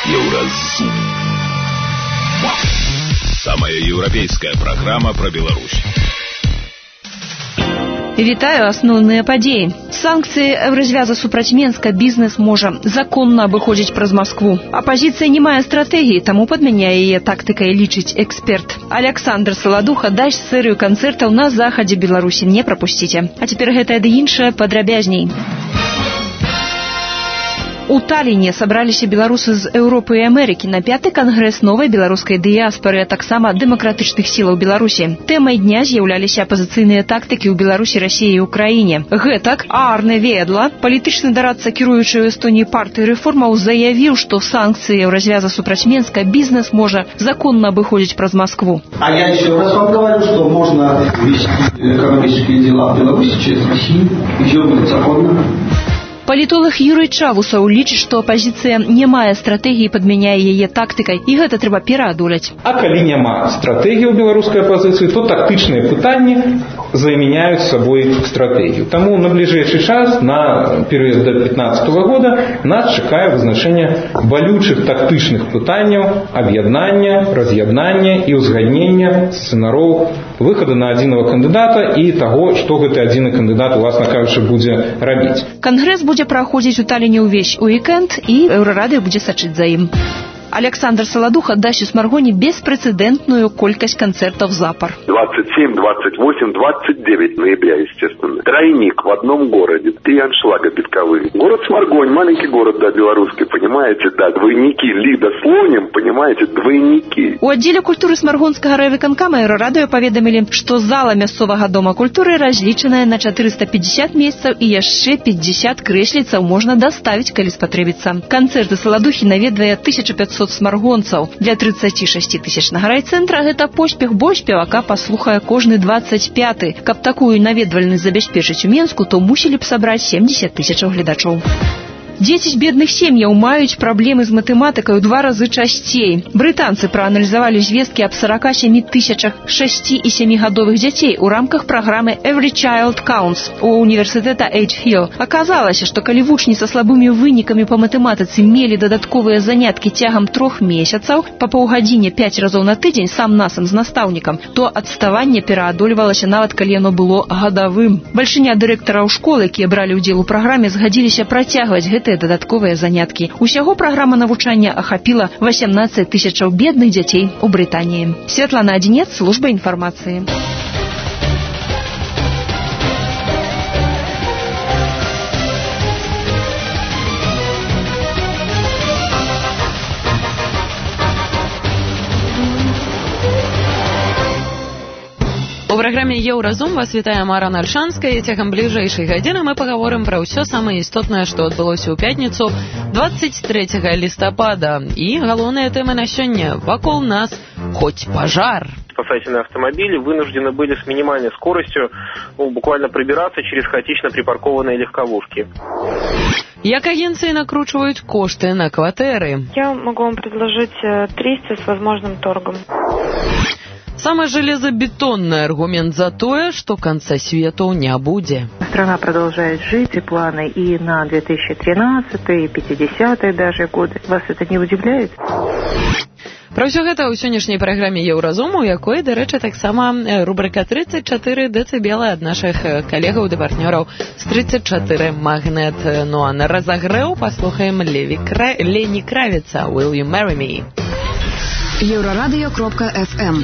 Еўразум. Самая еўрапейская программа про Беларусь. Вітаю асноўныя падзеі. Санкцыі Еўразвяза супраць Менска бізнес можа законна абыходзіць праз Маскву. Апазіцыя не мае стратэгіі, таму падмяняе яе тактыкай, лічыць эксперт. Александр Саладуха дасць серыю канцэртаў на захадзе Беларусі. Не прапусціце. А цяпер гэтае ды іншае падрабязней. У Талліне сабраліся беларусы з Еўропы і Амерыкі на 5-й кангрэс новай беларускай дыяспары, а таксама дэмакратычных сілаў Беларусі. Тэмай дня з'яўляліся апазіцыйныя тактыкі ў Беларусі, Расіі і Ўкраіне. Гэтак Арне Ведла, палітычны дарадца кіруючай у Эстоніі партыі рэформаў, заявіў, што санкцыі Еўразвяза супраць Менска бізнес можа законна абыходзіць праз Москву. А я еще раз вам говорю, что можно вести экономические дела в Беларуси через Россию, и все будет законно. Палітолог Юрый Чавусаў лічыць, што апазіцыя не мае стратэгіі, падмяняе яе тактыкай, і гэта трэба пераадолець. А калі няма стратэгіі ў беларускай апазіцыі, то тактычныя пытанні замяняюць сабой стратэгію. Таму на бліжэйшы час, на перыяд до 2015 года, нас чакае вызначэнне балючых тактычных пытанняў, аб'яднання, раз'яднання і ўзгаднення сцэнароў выхаду на адзінага кандыдата і таго, што гэты адзіны кандыдат, уласна кажучы, будзе рабіць. Кангрэс будзе праходзіць у Талліне ўвесь уікенд, і Еўрарадыё будзе сачыць за ім. Александр Саладуха дасць у Смаргоне беспрецедентную колькость концертов запар. 27, 28, 29 ноября, естественно. Тройник в одном городе. 3 аншлага пятковые. Город Смаргонь, маленький город, да, белорусский, понимаете, да, двойники. Лида слоним, понимаете, двойники. У аддзеле культуры Смаргонскага райвыканкама Еўрарадыё паведамілі, што зала мясцовага дома культуры разлічаная на 450 месцаў і яшчэ 50 крэсліцаў можна даставіць, калі спатрэбіцца. Канцэрты Саладухі наведвае 1500 смаргонцаў. Для 36-тысячнага райцэнтра гэта поспех, бо спевака паслухае кожны 25-й. Каб такую наведвальнасць забяспечыць у Менску, то мусілі б сабраць 70 тысячаў гледачоў. Дзеці з бедных сем'яў маюць праблемы з матэматыкай у 2 разы часцей. Брытанцы прааналізавалі звесткі аб 47 тысячах 6- і 7-гадовых дзяцей у рамках праграмы Every Child Counts у універсітэта Эйчфілд. Аказалася, што калі вучні са слабымі вынікамі па матэматыцы мелі дадатковыя заняткі цягам 3 месяцаў, па паўгадзіне 5 разоў на тыдзень сам-насам з настаўнікам, то адставанне пераадольвалася нават калі яно было гадавым. Бальшыня дырэктараў школ, якія бралі ўдзел у праграме, згадзіліся працягваць гэтыя дадатковыя заняткі. Усяго праграма навучання ахапіла 18 тысячаў бедных дзяцей у Брытаніі. Святлана Адзінец, служба інфармацыі. У праграме «Еўразум» вас вітае Марана Альшанская, і цягам бліжэйшай гадзіны мы пагаворым пра ўсё самае істотнае, што адбылося ў пятніцу 23 лістапада. І галоўныя тэмы на сёння. Вакол нас хоть пожар. Спасательные автомобили вынуждены были с минимальной скоростью буквально пробираться через хаотично припаркованные легковушки. Як агенции накручивают кошты на кватэры? Я могу вам предложить 300 с возможным торгом. Самый железобетонный аргумент за то, что конца свету не будет. Страна продолжает жить, и планы и на 2013, и 50-е даже годы. Вас это не удивляет? Пра ўсё гэта ў сённяшняй праграме «Еўразум», у якой, дарэчы, таксама рубрыка 34 дэцыбела ад нашых калегаў ды партнёраў з 34 Магнет. Ну а на разагрэў паслухаем Лені Кравіца «Will you marry me?» Еврорадио.FM.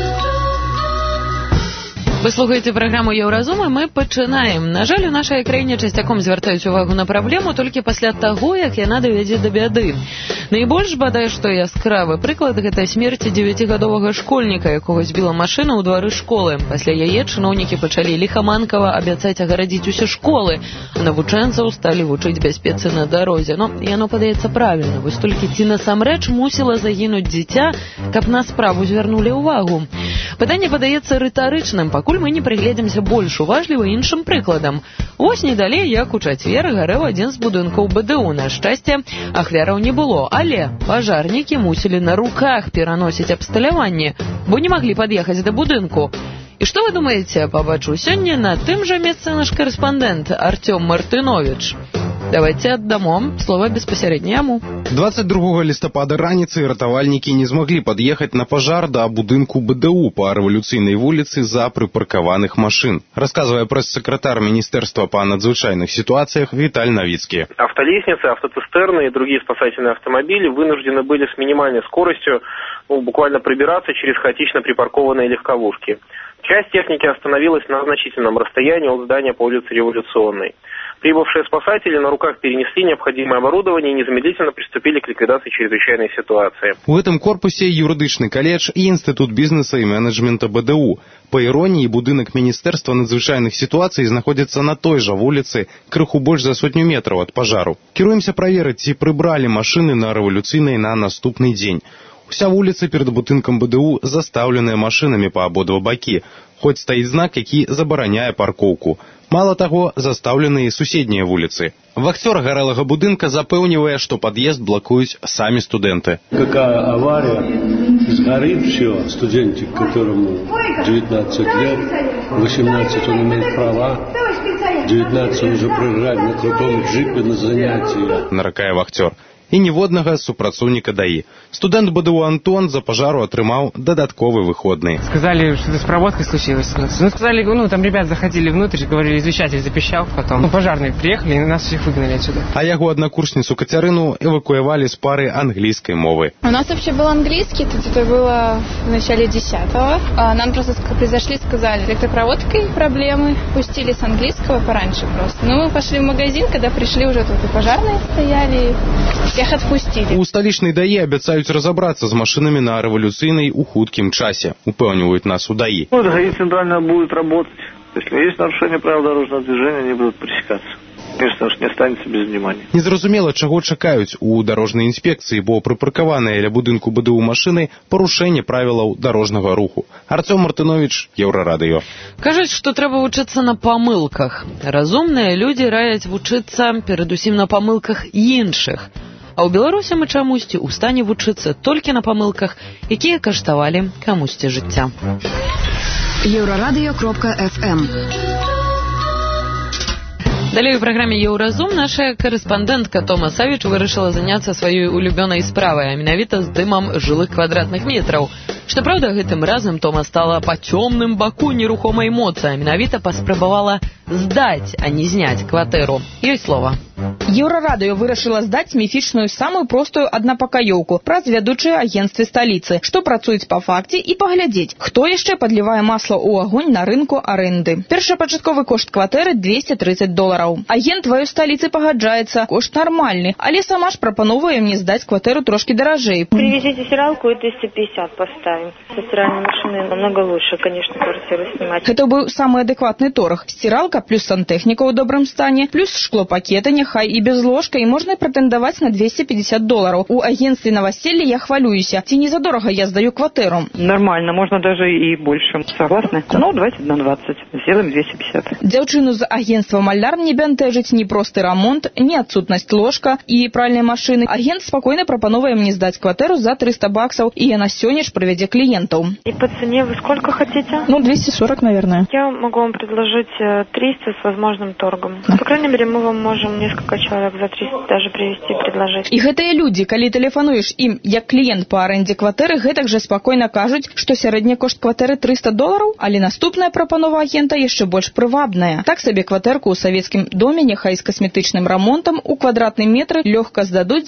Вы слухаеце праграму «Еўразум», і мы пачынаем. На жаль, у нашай краіне часцяком звяртаюць увагу на праблему толькі пасля таго, як яна давядзе да бяды. Найбольш, бадай, што яскравы прыклад – гэта смерць 9-гадовага школьніка, якога збіла машына ў двары школы. Пасля яе чыноўнікі пачалі ліхаманкава абяцаць агарадзіць усе школы, а навучэнцаў сталі вучыць бяспецы на дарозе. Но яно падаецца правільна. Вось толькі ці насамрэч мусіла загінуць дзіця, каб на справу звярнулі ўвагу? Пытанне падаецца рытарычным, пакуль мы не прыгледзімся больш уважліва іншым прыкладам. Вось не далей, як у чацвер гарэў адзін з будынкаў БДУ. На шчасце, ахвяраў не было, але пажарнікі мусілі на руках пераносіць абсталяванне, бо не маглі пад'ехаць да будынку. І што вы думаеце, пабачу сёння на тым жа месцы наш карэспандэнт Артём Мартыновіч. Давайте аддамо слово безпасярэдна яму. 22 лістапада раніцай ратавальнікі не змаглі пад'ехаць на пажар да будынку БДУ па рэвалюцыйнай вуліцы за прыпаркаваных машын. Расказвае прэс-сакратар Министерства по надзвычайных ситуациях Виталий Новицкий. Автолестницы, автоцистерны и другие спасательные автомобили вынуждены были с минимальной скоростью буквально пробираться через хаотично припаркованные легковушки. Часть техники остановилась на значительном расстоянии от здания по улице Революционной. Прибывшие спасатели на руках перенесли необходимое оборудование и незамедлительно приступили к ликвидации чрезвычайной ситуации. В этом корпусе юридичный колледж и Институт бизнеса и менеджмента БДУ. По иронии, будынак Министерства надзвычайных ситуаций находится на той же улице, крыху больше за 100 метров от пожару. Кіруемся проверить, ці прибрали машины на Революционной на наступный день. Вся улица перед будынком БДУ заставленная машинами по ободва баки, хоть стоит знак, який забараняе парковку. Мало того, заставлены и суседние улицы. Вахтер гарэлага будынка запэўнівае, что подъезд блокуют сами студенты. Какая авария, сгорит все, студентик, которому 19 лет, 18 он имеет права, 19 он уже проезжает на крутом джипе на занятия. Наракае вахтер. І ніводнага супрацоўніка ДАИ. Студент БДУ Антон за пожару отрымал додатковый выходный. Сказали, что это с проводкой случилось. Сказали, там ребят заходили внутрь, говорили, извещатель запищал, потом пожарные приехали и нас всех выгнали отсюда. А яго однокурсницу Катерину эвакуировали с пары английской мовы. У нас вообще был английский, это было в начале 10-го. Нам просто произошли, сказали, электропроводкой проблемы, пустили с английского пораньше просто. Мы пошли в магазин, когда пришли уже тут и пожарные стояли, всех отпустили. У столичной ДАИ обещают разобраться с машинами на Революционной у хутким часе, упевнивают нас у ДАИ. ДАИ центрально будет работать. Если есть нарушение правил дорожного движения, они будут пресекаться. Конечно, не останется без внимания. Незразумела, чаго чакаюць у дарожнай інспекцыі, бо прыпаркаваныя ля будынку БДУ машыны парушэнне правілаў дарожнага руху. Артём Мартынович, Еўрарадыё. Кажуць, што трэба вучыцца на памылках. Разумныя людзі раяць вучыцца перадусім на памылках іншых. А ў Беларусі мы чамусьці ў стане вучыцца толькі на памылках, якія каштавалі камусьці жыцця. Еўрарадыё.фм. Далей у праграме «Еўразум» наша корэспандэнтка Тома Савіч вырашыла заняцца сваёй улюбёнай справай, а менавіта здымам жылых квадратных метраў. Што праўда, гэтым разам Тома стала па цёмным баку нерухомай моцы, а менавіта паспрабавала здаць, а не зняць кватэру. Ёй слова. Еўрарадыё вырашыла здаць міфічную самую простую аднапакаёўку праз вядучыя агенцтвы сталіцы, што працуюць па факце і паглядзець, хто яшчэ падлівае масла ў агонь на рынку арэнды. Першапачатковы кошт кватэры $230. Агент тваёй сталіцы пагаджаецца, кошт нармальны, але сама ж прапановвае мне здаць кватэру трошки даражэй. Привезите стиралку и 250 поставим. Со стиральной машины намного лучше, конечно, квартиру снимать. Гэта быў самы адэкватны торг. Стиралка плюс сантэхніка ў добрым стане, плюс шклопакеты, няхай і без ложка, і можна прэтэндаваць на $250. У агентстве новоселья я хвалююся. Ці не задорага я здаю кватэру? Нормально, можно даже и больше. Согласны? Ну, давайте на 20. Сделаем 250. Дзяўчыну з агентства «Мальдар» не бянтэжыць ні просты рамонт, ні адсутнасць ложка і пральнай машыны. Агент спакойна прапановвае мне здаць кватэру за $300, і яна сёння ж прывядзе клиентов. И по цене вы сколько хотите? 240, наверное. Я могу вам предложить 300 с возможным торгом. По крайней мере, мы вам можем несколько человек за 300 даже привести и предложить. И гэтыя людзі, калі тэлефануеш ім як кліент па арэндзе кватэры, гэтак жа спакойна кажуць, што сярэдні кошт кватэры $300, але наступная прапанова агента яшчэ больш прывабная. Так сабе кватэрку ў савецкім доме, няхай з касметычным рамонтам, у квадратны метр лёгка здадуць за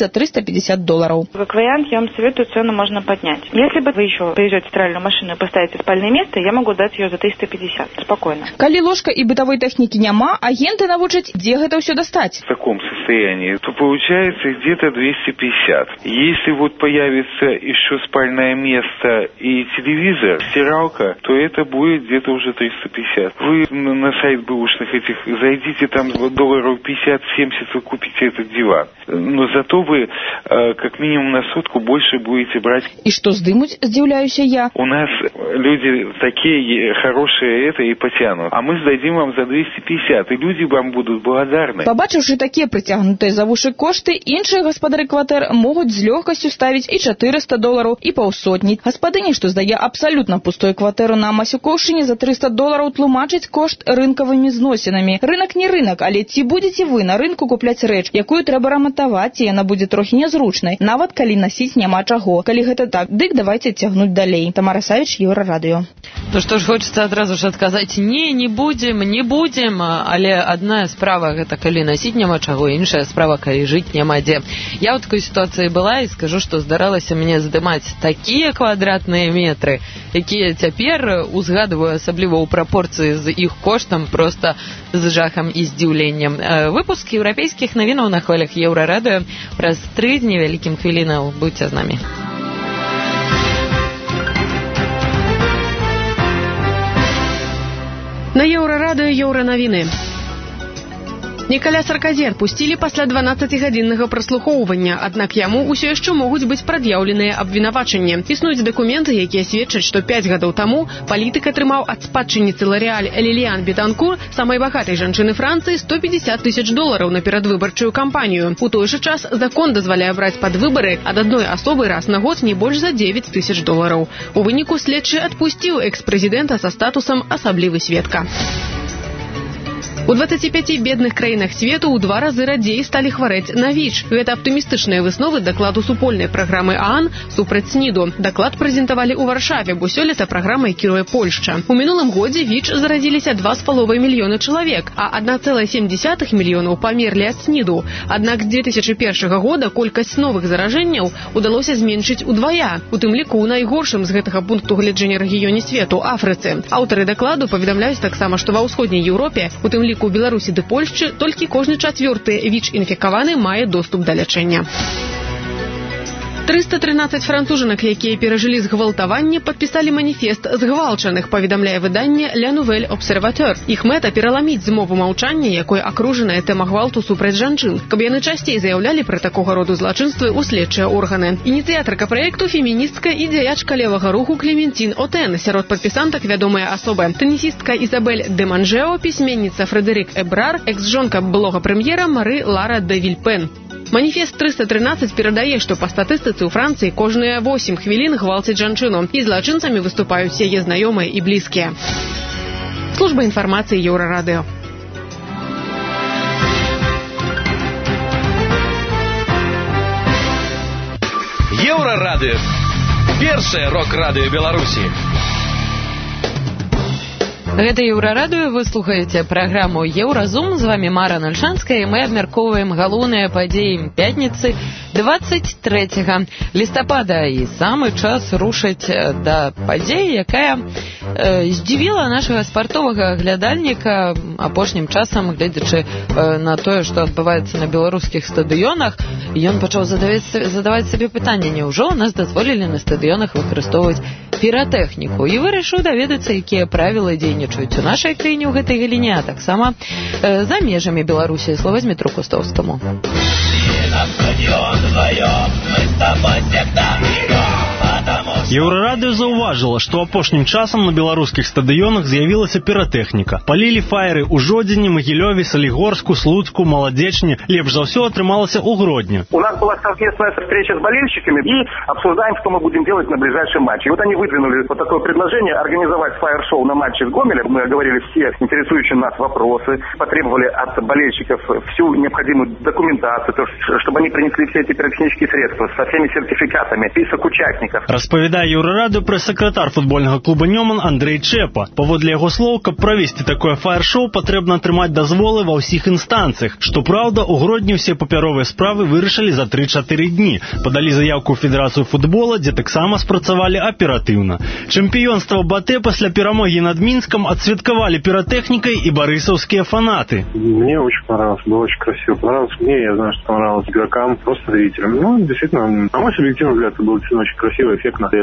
$350. Как вариант, я вам советую, цену можно поднять. Если бы вы еще привезете стиральную машину и поставите спальное место, я могу дать ее за 350. Спокойно. Калі ложка и бытовой техники няма, агенты навучаць, где гэта все достать. В таком состоянии, то получается где-то 250. Если вот появится еще спальное место и телевизор, стиралка, то это будет где-то уже 350. Вы на сайт бэушных этих зайдите, там $50-70 вы купите этот диван. Но зато вы как минимум на сутку больше будете брать. И что здымуць, здзіўляецца удивляюсь я. У нас люди такие хорошие и потянут. А мы сдадим вам за 250, и люди вам будут благодарны. Побачивши такие притягнутые за вуши кошты, іншыя гаспадары кватэр могуць з лёгкасцю ставіць і $400, і паўсотні. Гаспадыні, што здае абсалютна пустую кватэру на Масюкоўшчыне, за $300 тлумачыць кошт рынкавымі зносінамі. Рынак не рынак, але ці будзеце вы на рынку купляць рэч, якую трэба рамантаваць, і яна будзе трохі нязручнай, нават калі насіць няма чаго. Калі гэта так, дык давайте цягнуць далей. Тамара Савіч, Еўрарадыё. Ну што ж, хочется адразу ж адказаць, не будзем, але адна справа гэта калі насіць няма чаго, іншая справа калі жыць няма дзе. Я ў такой сітуацыі была і скажу, што здаралася мне здымаць такія квадратныя метры, якія цяпер узгадываю асабліва ў прапорцыі з іх коштам проста з жахам і здзіўленнем. Выпуск еўрапейскіх навінаў на хвалях Еўрарадыё праз 3 з невялікім хвілінаў. Будьце з намі. На Еўрарадыё еўранавіны. Нікаля Сарказі адпусцілі пасля 12-гадзіннага праслухоўвання, аднак яму ўсё яшчэ могуць быць прад'яўленыя абвінавачанні. Існуюць дакументы, якія сведчаць, што 5 гадоў таму палітык атрымаў ад спадчынніцы Лореаль Ліліян Бетанкур, самай багатай жанчыны Францыі, $150,000 на перадвыбарчую кампанію. У той жа час закон дазваляе браць пад выбары ад адной асобы раз на год не больш за $9,000. У выніку следчы адпусціў экс-прэзідэнта са статусам асаблівы сведка. У 25 бедных краінах свету ў 2 разы радзей сталі хварэць на ВІЧ. Гэта аптымістычныя высновы дакладу супольнай праграмы ААН супраць СНІДу. Даклад прэзентавалі ў Варшаве, бо сёлета праграмай кіруе Польшча. У мінулым годзе ВІЧ зарадзіліся 2,5 мільёны чалавек, а 1,7 мільёнаў памерлі ад СНІДу. Аднак з 2001 года колькасць новых заражэнняў удалося зменшыць удвая, у тым ліку ў найгоршым з гэтага пункту гледжання рэгіёне свету Афрыцы. Аўтары дакладу паведамляюць таксама, што ва ўсходняй Еўропе, у тым ліку у Беларусі ды Польшчы, толькі кожны 4-ы ВІЧ-інфікаваны мае доступ да лячэння. 313 францужанак, якія перажылі згвалтаванне, падпісалі маніфест згвалчаных, паведамляе выданне «La Nouvelle Observateur». Іх мэта пераламіць змову маўчання, якой акружаная тэма гвалту супраць жанчын, каб яны часцей заяўлялі пра такога роду злачынствы ў следчыя органы. Ініцыятарка праекту феміністка і дзяячка левага руху Клементін Отен, сярод падпісантак вядомыя асобы. Тэнісістка Ізабель де Манжео, пісьменніца Фрэдэрик Эбрар, экс-жонка былога прэм'ера Мары Лара де Вільпен. Маніфест 313 перадае, што па статыстыцы ў Францыі кожныя 8 хвілін гвалцяць жанчыну, і злачынцамі выступаюць яе знаёмыя і блізкія. Служба інфармацыі Еўрарадыё. Еўрарадыё. Першае рок-радыё Беларусі. Гэта Еўрарадыё, вы слухаеце праграму Еўразум, з вами Мара Нальшанская, і мы абмяркоўваем галоўныя падзеі пятніцы 23 лістапада. І самы час рушыць да падзеі, якая здзівіла нашага спартовага глядальніка апошнім часам, гледзячы на тое, што адбываецца на беларускіх стадыёнах. Ён пачаў задаваць сабе пытанне, няўжо ў нас дазволілі на стадыёнах выкарыстоўваць піратэхніку, і вырашыў даведацца, якія правілы дзейнічаюць у нашай краіне ў гэтай галіне, а таксама за межамі Беларусі. Слова з Дмітру Кустовскаму. Еўрарадыё заўважыла, што апошнім часам на беларускіх стадыёнах з'явілася піратэхніка. Палілі фаеры ў Жодзіне, Магілёве, Салігорску, Слуцку, Маладзечне. Лепш за ўсё атрымалася ў Гродні. У нас была совместная встреча с болельщиками и обсуждаем, что мы будем делать на ближайшем матче. И вот они выдвинули вот такое предложение организовать фаер-шоу на матче с Гомелем. Мы оговорили все интересующие нас вопросы, потребовали от болельщиков всю необходимую документацию, чтобы они принесли все эти пиротехнические средства со всеми сертификатами, список участников. Распавядае Еўрарадыё прэс-сакратар футбольнага клуба «Нёман» Андрей Чэпа. Паводле яго слоў, каб правесці такое фаер-шоу, патрэбна атрымаць дазволы ва ўсіх інстанцыях. Што праўда, у Гродні ўсе папяровыя справы вырашылі за 3-4 дні. Падалі заявку ў Федэрацыю футбола, дзе таксама спрацавалі аператыўна. Чэмпіёнства БАТЭ пасля перамогі над Мінскам адсвяткавалі піратэхнікай і барысаўскія фанаты. Мне очень понравилось, было очень красиво. Понравилось мне, я знаю, что понравилось игрокам, просто зрителям. Ну, действительно, на мой субъективный взгляд, это было очень красиво, эффектно. Это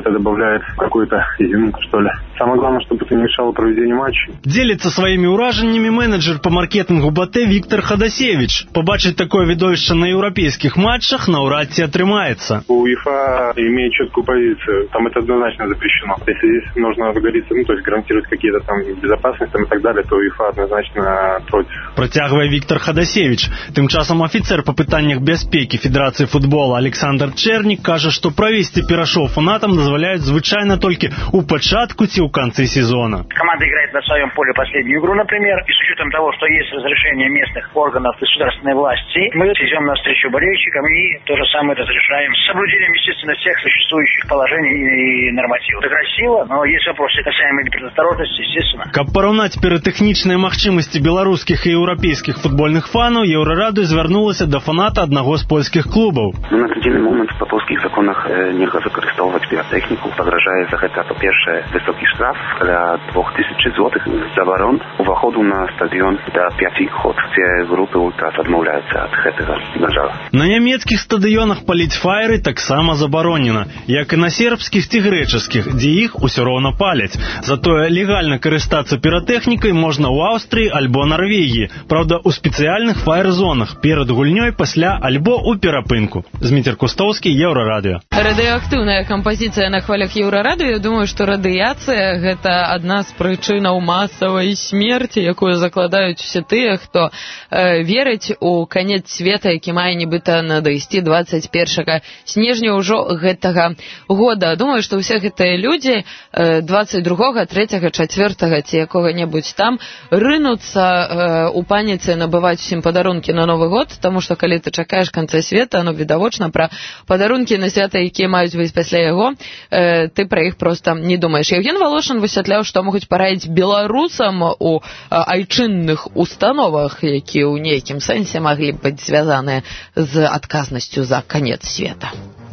это добавляет какую-то изюминку, что ли. Самое главное, чтобы это не мешало проведению матчей. Делится своими ураженнями менеджер по маркетингу БТ Виктор Ходосевич. Побачить такое видовище на европейских матчах наўрад ці атрымаецца. УЕФА имеет четкую позицию. Там это однозначно запрещено. Если здесь нужно договориться, то есть гарантировать какие-то там безопасность и так далее, то УЕФА однозначно против. Процягвае Виктор Ходосевич. Тым часам афіцэр па пытаннях бяспекі Федэрацыі футбола Александр Чэрнік кажа, што правесці перашоў фанатам дазваляюць звычайна толькі ў пачатку ці ў канцы сезона. Команда играет на своем поле последнюю игру, например, и с учетом того, что есть разрешение местных органов государственной власти, мы идем навстречу болельщикам и то же самое разрешаем с соблюдением, естественно, всех существующих положений и нормативов. Это красиво, но есть вопросы касаемые предосторожности, естественно. Каб параўнаць ператэхнічныя магчымасці беларускіх і еўрапейскіх футбольных фанаў, Еўрарадыё звярнулася да фаната аднаго з польскіх клубаў. На данный момент по польских законах нельзя выкарыстоўваць піратэхніку. Пагражае за гэта, па-першае, высокі штраф каля 2000 злотых, забарон уваходу на стадыён да 5 год. Все групы ультрас адмаўляюцца ад гэтага, на жаль. На нямецкіх стадыёнах паліць фаеры таксама забаронена, як і на сербскіх ці грэчаскіх, дзе іх усё роўна паляць. Затое легальна карыстацца піратэхнікай можна ў Аўстрыі альбо Нарвегіі, праўда, у спецыяльных фаер-зонах перад гульнёй, пасля альбо ў перапынку. Зміцер Кустовскі, Еўрарадыё. Радыеактыўная кампазіцыя на хвалях Еўрарадыё. Думаю, што радыяцыя – гэта адна з прычынаў масавай смерці, якую закладаюць усе тыя, хто верыць у канец света, які мае нібыта надысці 21 снежня ўжо гэтага года. Думаю, што ўсе гэтыя людзі 22, 3, 4 ці якога-небудзь там рынуцца у паніцы набываць усім падарункі на Новы год, таму што калі ты чакаеш канца света, відавочна пра падарункі на свята, якія маюць быць пасля яго, ты пра іх проста не думаеш. Евген Волошин высвятляў, што могуць параіць беларусам у айчынных установах, якія ў нейкім сэнсе маглі быць звязаныя з адказнасцю за канец света.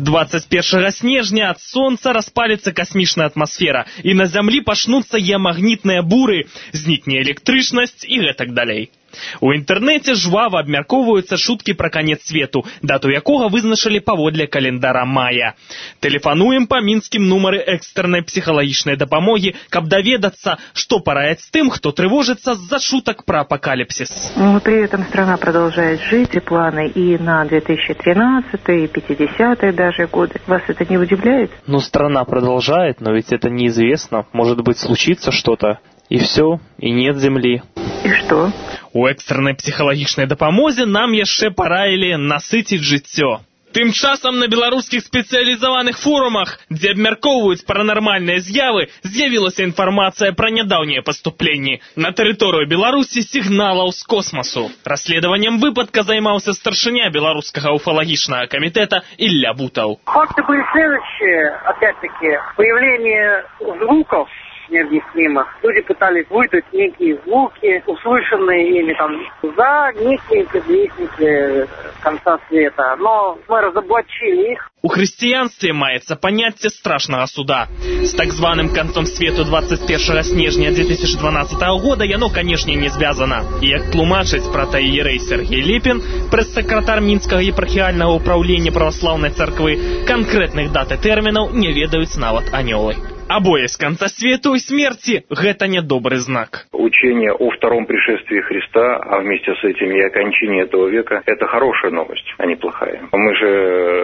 21 снежня ад сонца распаліцца касмічная атмасфера, і на зямлі пачнуцца геамагнітныя буры, знікне электрычнасць і гэтак далей. У інтэрнэце жвава абмяркоўваюцца шуткі пра канец свету, дату якога вызначылі паводле календара мая. Тэлефануем па мінскім нумары экстрэннай псіхалагічнай дапамогі, каб даведацца, што параіць тым, хто трывожыцца з-за шутак пра апокалипсис. При этом страна продолжает жить, и планы и на 2013, и 50-е даже годы. Вас это не удивляет? Ну, страна продолжает, но ведь это неизвестно. Может быть, случится что-то, и все, и нет земли. И что? У экстрэннай псіхалагічнай дапамозе нам яшчэ параілі насыціць жыццё. Тым часам на беларускіх спецыялізаваных форумах, дзе абмяркоўваюць паранармальныя з'явы, з'явілася інфармацыя пра нядаўнія паступленні на тэрыторыю Беларусі сігналаў з космасу. Расследаваннем выпадка займаўся старшыня беларускага уфалагічнага камітэта Ілля Бутаў. Факты были следующие, опять-таки, появление звуков необъяснимых. Люди пытались выдать некие звуки, услышанные ими там за некие предвестники конца света. Но мы разоблачили их. У хрысціянстве маецца паняцце страшнага суда. З так званым канцом свету 21 снежня 2012 года яно, канешне, не звязана. І як тлумачыць протоіерей Сергей Лепін, прэс-сакратар Мінскага епархіяльнага ўпраўлення праваслаўнай царквы, канкрэтных дат і тэрмінаў не ведаюць нават анёлы. Обои с конца свету и смерти – это недобрый знак. Учение о втором пришествии Христа, а вместе с этим и окончании этого века – это хорошая новость, а не плохая. Мы же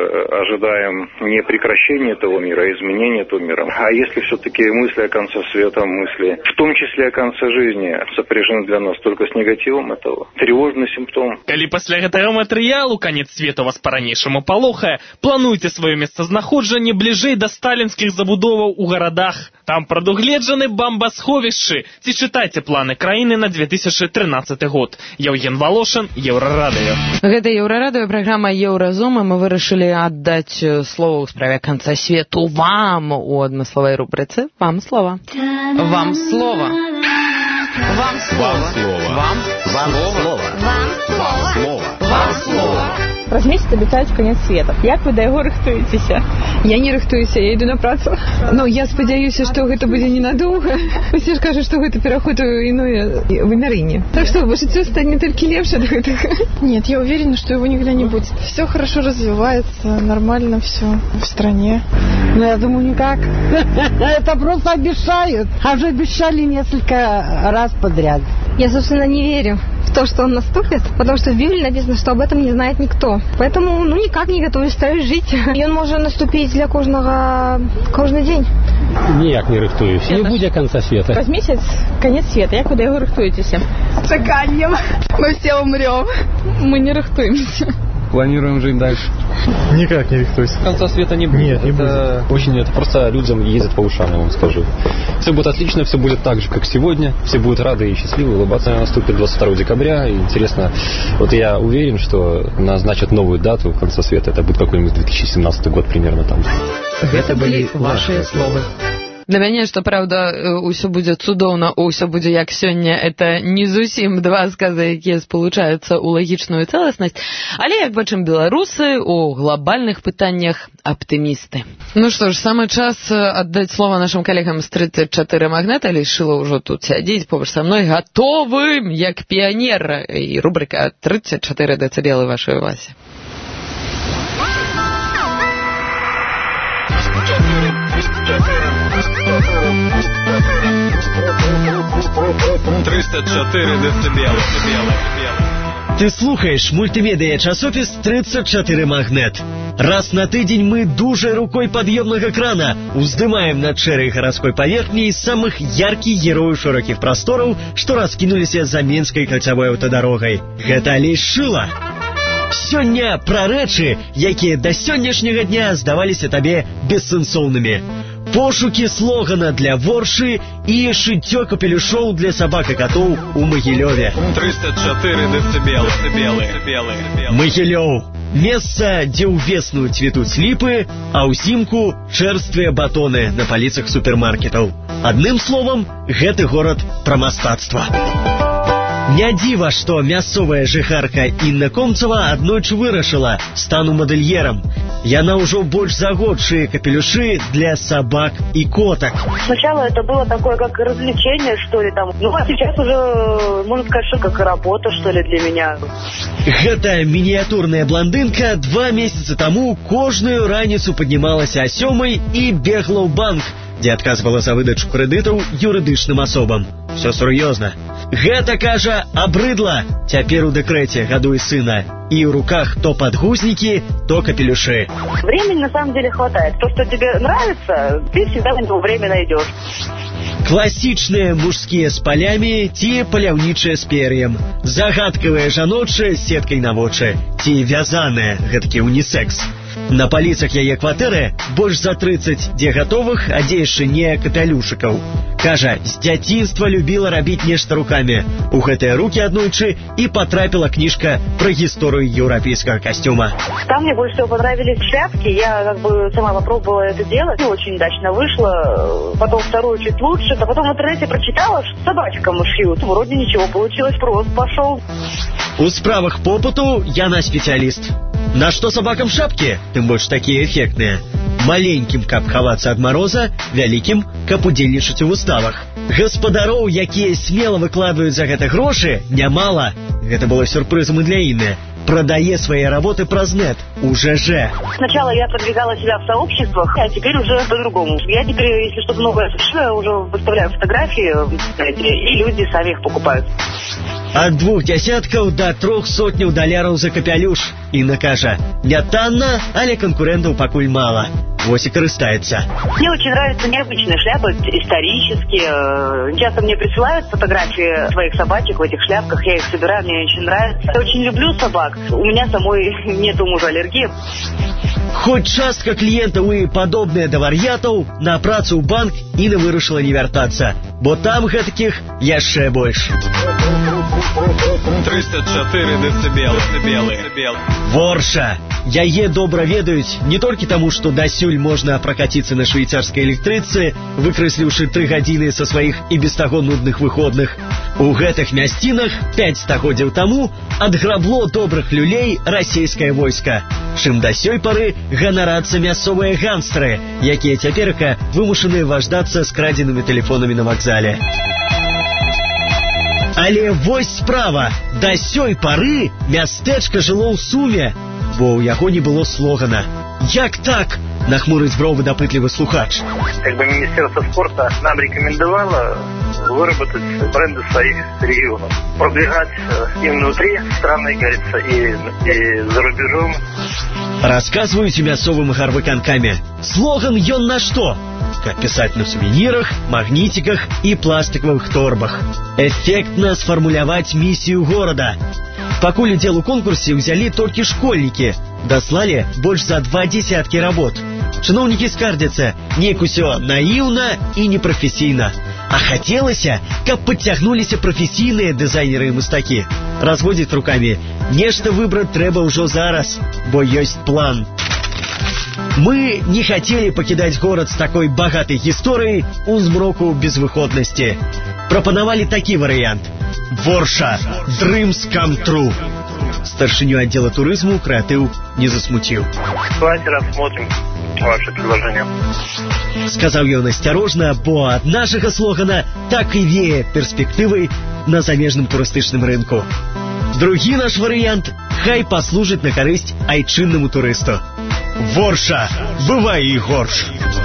ожидаем не прекращения этого мира, а изменения этого мира. А если все-таки мысли о конце света, мысли, в том числе о конце жизни, сопряжены для нас только с негативом, это тревожный симптом. Калі пасля гэтага матэрыялу конец свету вас па-ранейшаму палохае, плануйце сваё месцазнаходжанне бліжэй да сталінскіх забудоваў у гарадах. Там прадугледжаны бамбасховішчы. Ці чытайце планы краіны на 2013 год. Евген Волошин, Еўрарадыё. Гэта Еўрарадыё, праграма Еўразум, і мы вырашылі аддаць слово ў справе канца свету вам у адмысловай рубрыцы. Вам слова. Вам слова. Вам слова. Вам слова. Вам слова. Вам слова. Вам слова. Праз месяц обещают конец света. Як вы до яго рыхтуецеся? Я не рыхтуюся, я иду на працу. Но я спадзяюся, што гэта будзе ненадолго. Усе ж кажуць, што гэта пераход у іное вымярэнне. Так что жыццё стане толькі лепш ад гэтага. Нет, я уверена, что его никогда не будет. Все хорошо развивается, нормально все в стране. Но я думаю, никак. Это просто обещают. А уже обещали несколько раз подряд. Я, собственно, не верю в то, что он наступит, потому что в Библии написано, что об этом не знает никто. Поэтому, никак не готовы строить жить. И он может наступить для каждый день. Ніяк не рыхтуюсь. Не будет конца света. Праз месяц конец света. Як вы до яго рыхтуецеся? Чаканьем. Мы все умрем. Мы не рыхтуемся. Планируем жить дальше. Никак не рыхтуюсь. Конца света не будет. Нет, не будет. Это просто людям ездят по ушам, я вам скажу. Все будет отлично, все будет так же, как сегодня. Все будут рады и счастливы, улыбаться. Наступит 22 декабря. И интересно, вот я уверен, что назначат новую дату конца света. Это будет какой-нибудь 2017 год примерно там. Это были ваши словы. Для мяне, што праўда, усё будзе цудоўна, усё будзе як сёння, это не зусім два сказы, якія спалучаюцца ў лагічную цэласнасць, але, як бачым, беларусы у глобальных пытаннях аптымісты. Ну што ж, самы час аддаць слова нашым калегам з 34 магнета, але Шыла ўжо тут сядзіць побач са мной, гатовым, як піянер, і рубрика 34 дэцыбелы вашай увазе. Ты слухаешь мультимедыя-часопіс 34 магнет. Раз на тыдзень мы дужай рукой пад'ёмнага крана уздымаем над шэрай гарадской паверхняй самых яркіх герояў шырокіх прастораў, што раскінуліся за Менскай кальцавой аўтадарогай. Гэта Алесь Шыла. Сёння пра рэчы, якія да сённяшняга дня здаваліся табе бессэнсоўнымі. Пошукі слогана для воршы і шыццё капелюшоў для сабак і катоў у Магілёве. 304 дэцыбелы. Магілёў. Месца, дзе ўвесну цвітуць ліпы, а ўзімку чэрствыя батоны на паліцах супермаркетаў. Адным словам, гэты горад пра мастацтва. Не дзіва, што мясцовая жыхарка Інна Комцава аднойчы вырашыла, стану мадэльерам. Яна ўжо больш за год шые капелюши для собак и коток. Сначала это было такое, как развлечение, что ли, там. Ну, а сейчас уже, можно сказать, что как работа, что ли, для меня. Гэта миниатюрная блондинка 2 месяца тому кожную раніцу поднималася о 7 и бегла ў банк, где отказывала за выдачу кредитов юридичным особам. Все серьезно. Гэта, кажа, обрыдла. Теперь у декрете гадуй сына. И в руках то подгузники, то капелюши. Времени на самом деле хватает. То, что тебе нравится, ты всегда на него время найдешь. Классичные мужские с полями, те поляўнічыя с перьем. Загадкавыя жаночыя с сеткой на вочы, те вязаные, гэтакі унисекс. На паліцах яе кватэры больш за 30 дзе гатовых, а дзе яшчэ не капелюшыкаў. Кажа, з дзяцінства любіла рабіць нешта руками. У гэтыя руки аднойчы і потрапила книжка про историю европейского костюма. Там мне больше всего понравились шляпки. Я как бы сама попробовала это делать. Очень удачно вышло. Потом вторую чуть лучше. А потом в интернете прочитала, что собачкам шьют. Вроде ничего получилось, рост пошел. У справах попыту яна специалист. На что собакам шапки? Тем больше такие эффектные. Маленьким, каб хавацца ад мороза, вялікім, каб удзельнічаць у выставах. Гаспадароў, якія смело выкладваюць за гэта грошы, нямала. Гэта было сюрпрызом и для Инны. Продае свои работы праз нет, уже же. Сначала я продвигала себя в сообществах, а теперь уже по-другому. Я теперь, если что-то новое совершаю, уже выставляю фотографии в интернете, и люди сами их покупают. От 2 десятков до 300 доляров за капелюш. Инна кажа, не танна, але конкурентов пакуль мало. Вось и корыстается. Мне очень нравятся необычные шляпы, исторические. Часто мне присылают фотографии своих собачек в этих шляпках, я их собираю, мне очень нравится. Я очень люблю собак. У меня самой нету мужа аллергии. Хоть частка клиентов и подобные до вар'ятаў, на працу ў банк Інна вырашыла не вяртацца, бо там гэтакіх яшчэ больш. 304 дэцыбелы. Ворша. Яе добра ведаюць не толькі таму, што дасюль можна пракаціцца на швейцарскай электрыцы, выкрэсліўшы 3 гадзіны са сваіх і без таго нудных выходных, У гэтых мясцінах 5 стагоддзяў таму адграбло добрых люлей расійскае войска, чым да сёй пары ганарацца мясцовыя гангстеры, якія цяперака вымушаныя важдацца скрадзенымі тэлефонамі на вакзале. Але вось справа, да сёй пары мястэчка жыло ў суме, бо ў яго не было слогана. Як так? Нахмурыць бровы дапытлівы слухач. Как бы Министерство спорта нам рекомендовало выработать бренды своих регионов, продвигать и внутри страны, говорится, и за рубежом. Расказваюць у мясцовым гарвыканкаме. Слоган ён на што? Как писать на сувенирах, магнитиках и пластиковых торбах. Эффектно сформуляваць миссию города. Пакуль удзел у конкурсе ўзялі толькі школьнікі, даслалі больш за 20 работ. Чыноўнікі скардзяцца, неяк усё наіўна і непрафесійна. А хацелася, каб подцягнуліся прафесійныя дызайнеры і мастакі. Разводзіць рукамі, нешта выбраць трэба ўжо зараз, бо ёсць план. Мы не хотели покидать город с такой богатой историей у змроку безвыходности. Пропоновали такой вариант. Ворша. Dreams come true. Старшиню отдела туризму креатив не засмутил. Давайте рассмотрим ваше предложение. Сказал ён осторожно, бо от нашего слогана так и вее перспективой на замежном туристичном рынку. Другі наш варыянт хай паслужыць на карысць айчыннаму турысту. Ворша, бывай і горш.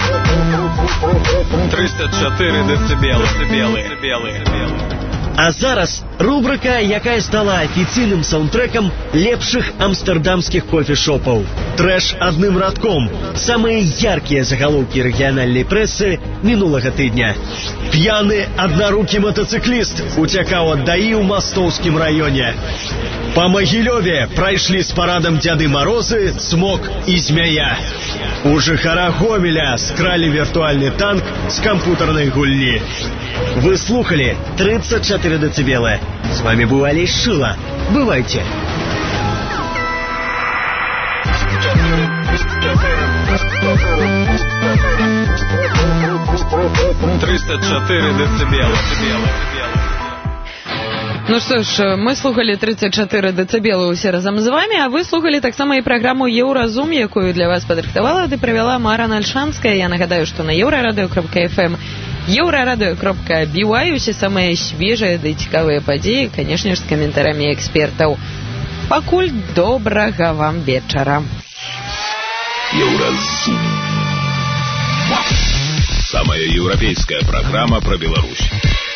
304 децибелы. А зараз рубрика, якая стала афіцыйным саундтрекам лепшых амстердамскіх кофешопаў. Трэш адным радком. Самыя яркія загалоўкі рэгіянальнай прэсы мінулага тыдня. П'яны аднарукі матацыкліст уцякаў ад даі ў Мастоўскім раёне. Па Магілёве прайшлі з парадам Дзяды Марозы, Цмок і Змяя. У жыхара Гомеля скралі віртуальны танк з кампутарнай гульні. Вы слухали 34 децибела. С вами был Алей Шила. Бывайте. Ну што ж, мы слухали 34 децибелы усе разам з вами, а вы слухали таксама і праграму Еўразум, якую для вас падрыхтавала ды правяла Мара Нальшанская. Я нагадаю, што на еўрарадыё.фм, еўрарадыё.by усе самыя свежыя ды цікавыя падзеі, канешне ж, з каментарамі экспертаў. Пакуль добрага вам вечара. Еўразум. Самая еўрапейская программа про Беларусь.